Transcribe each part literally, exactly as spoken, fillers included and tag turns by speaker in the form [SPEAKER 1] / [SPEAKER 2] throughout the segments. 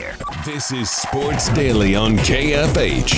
[SPEAKER 1] here.
[SPEAKER 2] This is Sports Daily on K F H.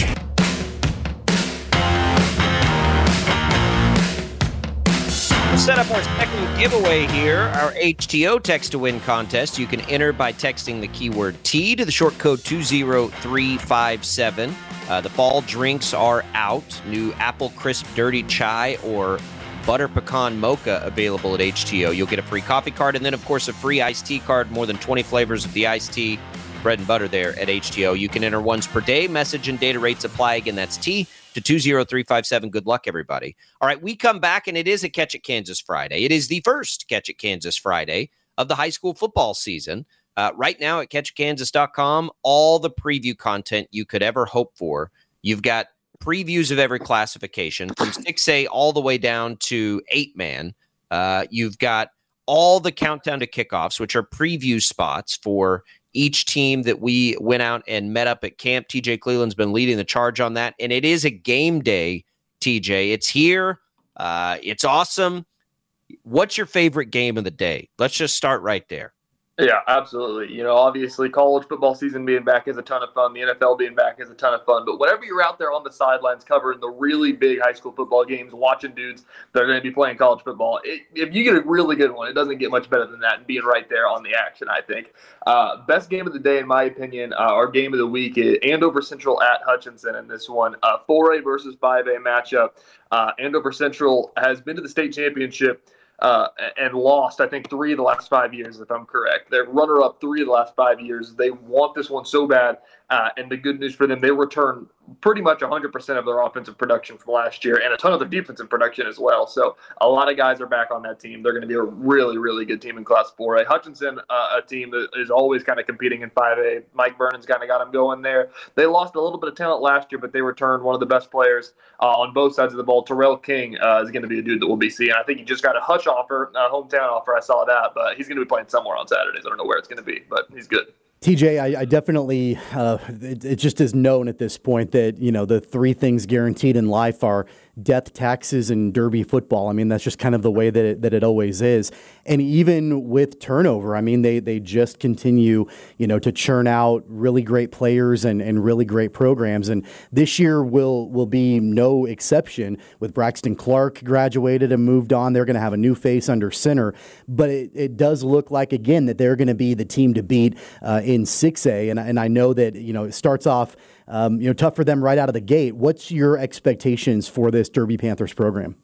[SPEAKER 3] We'll set up our second giveaway here, our H T O Text to Win contest. You can enter by texting the keyword T to the short code two zero three five seven. Uh, the fall drinks are out. New Apple Crisp Dirty Chai or Butter Pecan Mocha available at H T O. You'll get a free coffee card and then, of course, a free iced tea card. More than twenty flavors of the iced tea, bread and butter there at H T O. You can enter once per day. Message and data rates apply. Again, that's T to two zero three five seven. Good luck, everybody. All right, we come back, and it is a Catch It Kansas Friday. It is the first Catch It Kansas Friday of the high school football season. Uh, right now at catch it kansas dot com, all the preview content you could ever hope for. You've got previews of every classification from six A all the way down to eight-man. Uh, you've got all the countdown to kickoffs, which are preview spots for each team that we went out and met up at camp. T J Cleveland's been leading the charge on that, and it is a game day, T J. It's here. Uh, it's awesome. What's your favorite game of the day? Let's just start right there.
[SPEAKER 4] Yeah, absolutely. You know, obviously college football season being back is a ton of fun. The N F L being back is a ton of fun. But whenever you're out there on the sidelines covering the really big high school football games, watching dudes that are going to be playing college football, it, if you get a really good one, it doesn't get much better than that and being right there on the action, I think. Uh, best game of the day, in my opinion, uh, our game of the week is Andover Central at Hutchinson in this one. Uh, four A versus five A matchup. Uh, Andover Central has been to the state championship Uh, and lost, I think, three of the last five years, if I'm correct. They're runner-up three of the last five years. They want this one so bad, uh, and the good news for them, they return pretty much one hundred percent of their offensive production from last year and a ton of their defensive production as well. So a lot of guys are back on that team. They're going to be a really, really good team in Class four A. Hutchinson, uh, a team that is always kind of competing in five A. Mike Vernon's kind of got them going there. They lost a little bit of talent last year, but they returned one of the best players uh, on both sides of the ball. Terrell King uh, is going to be a dude that we'll be seeing. I think he just got a Hutch offer, a hometown offer. I saw that, but he's going to be playing somewhere on Saturdays. I don't know where it's going to be, but he's good.
[SPEAKER 5] T J, I, I definitely, uh, it, it just is known at this point that, you know, the three things guaranteed in life are death, taxes, and Derby football. I mean, that's just kind of the way that it, that it always is. And even with turnover, I mean, they they just continue, you know, to churn out really great players and, and really great programs. And this year will will be no exception with Braxton Clark graduated and moved on. They're going to have a new face under center. But it, it does look like, again, that they're going to be the team to beat uh, in six A. And, and I know that, you know, it starts off Um, you know, tough for them right out of the gate. What's your expectations for this Derby Panthers program?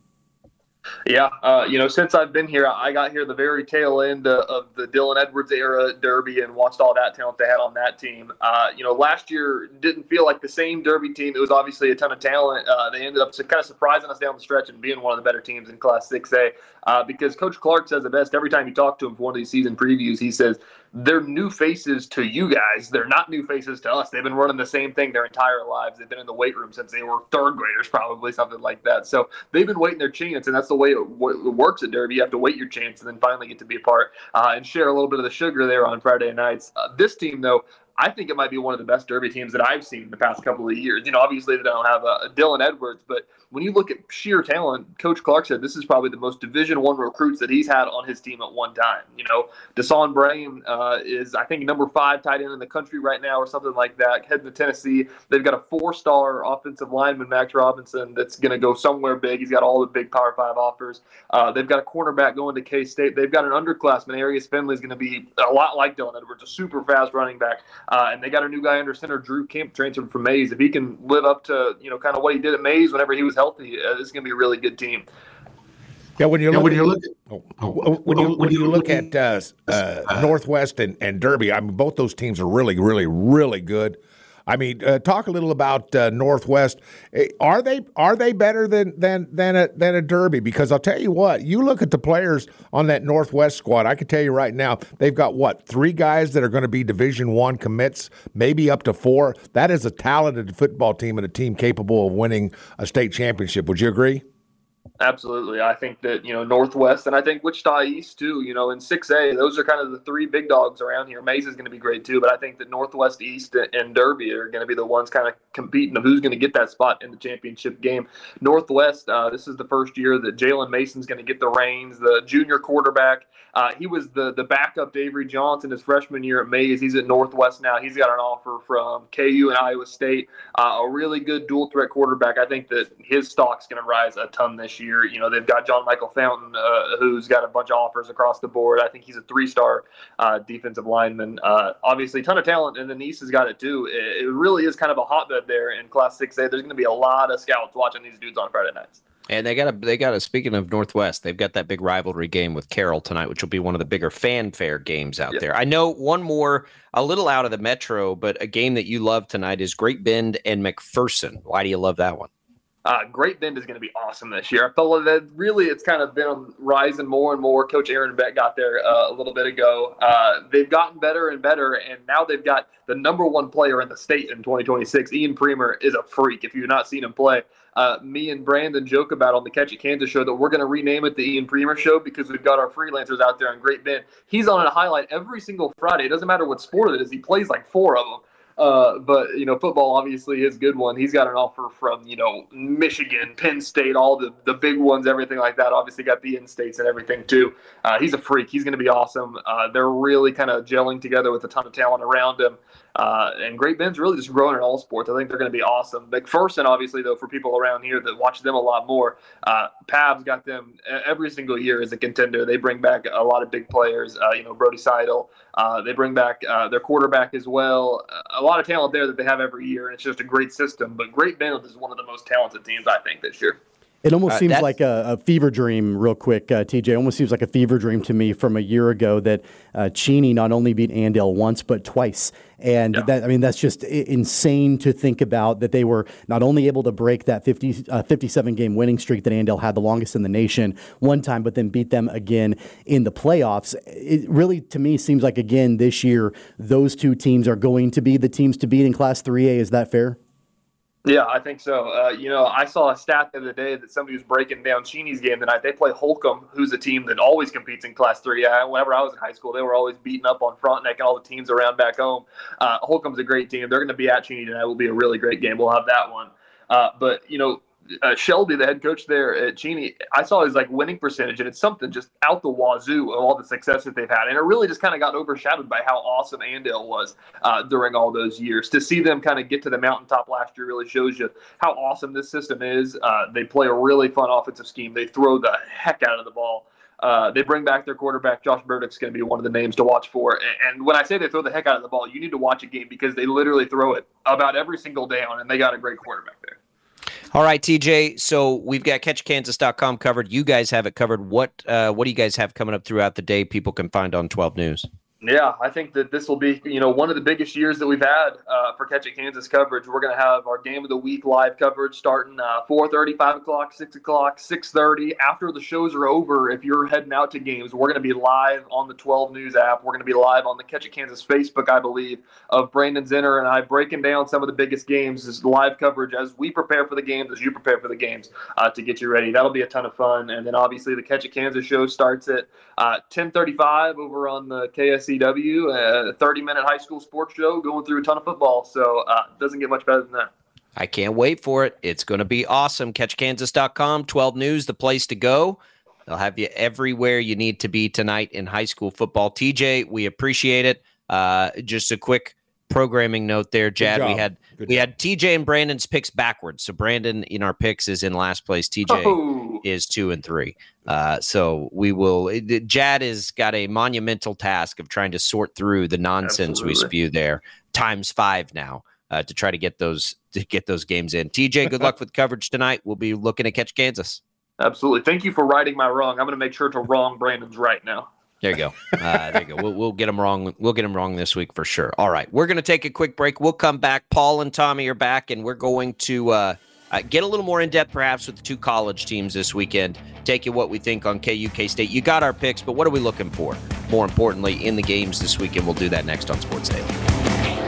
[SPEAKER 4] Yeah, uh, you know, since I've been here, I got here the very tail end uh, of the Dylan Edwards era Derby and watched all that talent they had on that team. Uh, you know, last year didn't feel like the same Derby team. It was obviously a ton of talent. Uh, they ended up kind of surprising us down the stretch and being one of the better teams in Class six A uh, because Coach Clark says the best. Every time you talk to him for one of these season previews, he says, they're new faces to you guys. They're not new faces to us. They've been running the same thing their entire lives. They've been in the weight room since they were third graders, probably, something like that. So they've been waiting their chance, and that's the way it, w- it works at Derby. You have to wait your chance and then finally get to be a part uh, and share a little bit of the sugar there on Friday nights. Uh, this team, though, I think it might be one of the best Derby teams that I've seen in the past couple of years. You know, obviously they don't have a, a Dylan Edwards, but when you look at sheer talent, Coach Clark said this is probably the most Division One recruits that he's had on his team at one time. You know, Desan Brame uh, is, I think, number five tight end in the country right now or something like that, heading to Tennessee. They've got a four-star offensive lineman, Max Robinson, that's going to go somewhere big. He's got all the big Power Five offers. Uh, they've got a cornerback going to K-State. They've got an underclassman, Arius Finley, is going to be a lot like Dylan Edwards, a super fast running back. Uh, and they got a new guy under center, Drew Kemp, transferred from Mays. If he can live up to, you know, kind of what he did at Mays whenever he was healthy, uh, this is going to be a really good team.
[SPEAKER 6] Yeah, when you
[SPEAKER 7] yeah,
[SPEAKER 6] look,
[SPEAKER 7] when you look,
[SPEAKER 6] at, oh, when you when you look at uh, uh, Northwest and, and Derby, I mean, both those teams are really, really, really good. I mean, uh, talk a little about uh, Northwest. Are they are they better than than than a, than a Derby? Because I'll tell you what, you look at the players on that Northwest squad. I can tell you right now, they've got what three guys that are going to be Division One commits, maybe up to four. That is a talented football team and a team capable of winning a state championship. Would you agree?
[SPEAKER 4] Absolutely. I think that, you know, Northwest and I think Wichita East too, you know, in six A, those are kind of the three big dogs around here. Mesa is going to be great too, but I think that Northwest East and Derby are going to be the ones kind of competing of who's going to get that spot in the championship game. Northwest, uh, this is the first year that Jalen Mason's going to get the reins, the junior quarterback. Uh, he was the the backup to Avery Johnson his freshman year at Mays. He's at Northwest now. He's got an offer from K U and Iowa State. Uh, a really good dual threat quarterback. I think that his stock's going to rise a ton this year. You know, they've got John Michael Fountain, uh, who's got a bunch of offers across the board. I think he's a three-star uh, defensive lineman. Uh, obviously, a ton of talent, and the East has got it too. It, it really is kind of a hotbed there in Class six A. There's going to be a lot of scouts watching these dudes on Friday nights.
[SPEAKER 3] And they got a they got a speaking of Northwest, they've got that big rivalry game with Carroll tonight, which will be one of the bigger fanfare games out yep. there. I know one more, a little out of the metro, but a game that you love tonight is Great Bend and McPherson. Why do you love that one?
[SPEAKER 4] Uh, Great Bend is going to be awesome this year. I felt that really it's kind of been rising more and more. Coach Aaron Beck got there uh, a little bit ago. Uh, they've gotten better and better, and now they've got the number one player in the state in twenty twenty-six. Ian Premer is a freak. If you've not seen him play, uh, me and Brandon joke about on the Catch It Kansas show that we're going to rename it the Ian Premer Show because we've got our freelancers out there in Great Bend. He's on a highlight every single Friday. It doesn't matter what sport it is. He plays like four of them. Uh, but, you know, football obviously is a good one. He's got an offer from, you know, Michigan, Penn State, all the, the big ones, everything like that. Obviously got the in-states and everything too. Uh, he's a freak. He's going to be awesome. Uh, they're really kind of gelling together with a ton of talent around him. Uh, and Great Bend's really just growing in all sports. I think they're going to be awesome. McPherson, obviously, though, for people around here that watch them a lot more, uh, P A V's got them every single year as a contender. They bring back a lot of big players, uh, you know, Brody Seidel. Uh, they bring back uh, their quarterback as well. A lot of talent there that they have every year, and it's just a great system. But Great Bend is one of the most talented teams, I think, this year.
[SPEAKER 5] It almost
[SPEAKER 3] uh,
[SPEAKER 5] seems like a, a fever dream, real quick, uh, T J. It almost seems like a fever dream to me from a year ago that uh, Cheney not only beat Andale once, but twice. And yeah. that, I mean, that's just insane to think about that they were not only able to break that fifty, uh, fifty-seven game winning streak that Andale had, the longest in the nation, one time, but then beat them again in the playoffs. It really, to me, seems like, again, this year, those two teams are going to be the teams to beat in Class three A. Is that fair?
[SPEAKER 4] Yeah, I think so. Uh, you know, I saw a stat the other day that somebody was breaking down Cheney's game tonight. They play Holcomb, who's a team that always competes in Class three. Uh, whenever I was in high school, they were always beating up on Frontenac and all the teams around back home. Uh, Holcomb's a great team. They're going to be at Cheney tonight. It will be a really great game. We'll have that one. Uh, but, you know, Uh, Shelby, the head coach there at Cheney, I saw his like winning percentage, and it's something just out the wazoo of all the success that they've had. And it really just kind of got overshadowed by how awesome Andale was uh, during all those years. To see them kind of get to the mountaintop last year really shows you how awesome this system is. Uh, they play a really fun offensive scheme. They throw the heck out of the ball. Uh, they bring back their quarterback. Josh Burdick's going to be one of the names to watch for. And, and when I say they throw the heck out of the ball, you need to watch a game because they literally throw it about every single down, and they got a great quarterback there.
[SPEAKER 3] All right, T J. So we've got catch kansas dot com covered. You guys have it covered. What uh, what do you guys have coming up throughout the day people can find on twelve News?
[SPEAKER 4] Yeah, I think that this will be, you know, one of the biggest years that we've had uh, for Catch It Kansas coverage. We're going to have our Game of the Week live coverage starting uh, four thirty, five o'clock, six o'clock, six thirty. After the shows are over, if you're heading out to games, we're going to be live on the twelve News app. We're going to be live on the Catch It Kansas Facebook, I believe, of Brandon Zinner and I breaking down some of the biggest games. This is live coverage as we prepare for the games, as you prepare for the games uh, to get you ready. That'll be a ton of fun. And then obviously the Catch It Kansas show starts at uh, ten thirty-five over on the K S C W, a thirty-minute high school sports show going through a ton of football. So uh, it doesn't get much better than that.
[SPEAKER 3] I can't wait for it. It's going to be awesome. catch kansas dot com, twelve News, the place to go. They'll have you everywhere you need to be tonight in high school football. T J, we appreciate it. Uh, just a quick programming note there, Jad. We had Good we job. had T J and Brandon's picks backwards. So Brandon in our picks is in last place. T J oh. is two and three. Uh, so we will. It, Jad has got a monumental task of trying to sort through the nonsense Absolutely. we spew there, times five now, uh, to try to get those to get those games in. T J, good luck with coverage tonight. We'll be looking at Catch Kansas.
[SPEAKER 4] Absolutely. Thank you for righting my wrong. I'm going to make sure to wrong Brandon's right now.
[SPEAKER 3] There you go. Uh, there you go. We'll, we'll get them wrong. We'll get them wrong this week for sure. All right. We're going to take a quick break. We'll come back. Paul and Tommy are back, and we're going to uh, uh, get a little more in-depth perhaps with the two college teams this weekend. Take you what we think on K U, K-State. You got our picks, but what are we looking for? More importantly, in the games this weekend. We'll do that next on Sports Daily.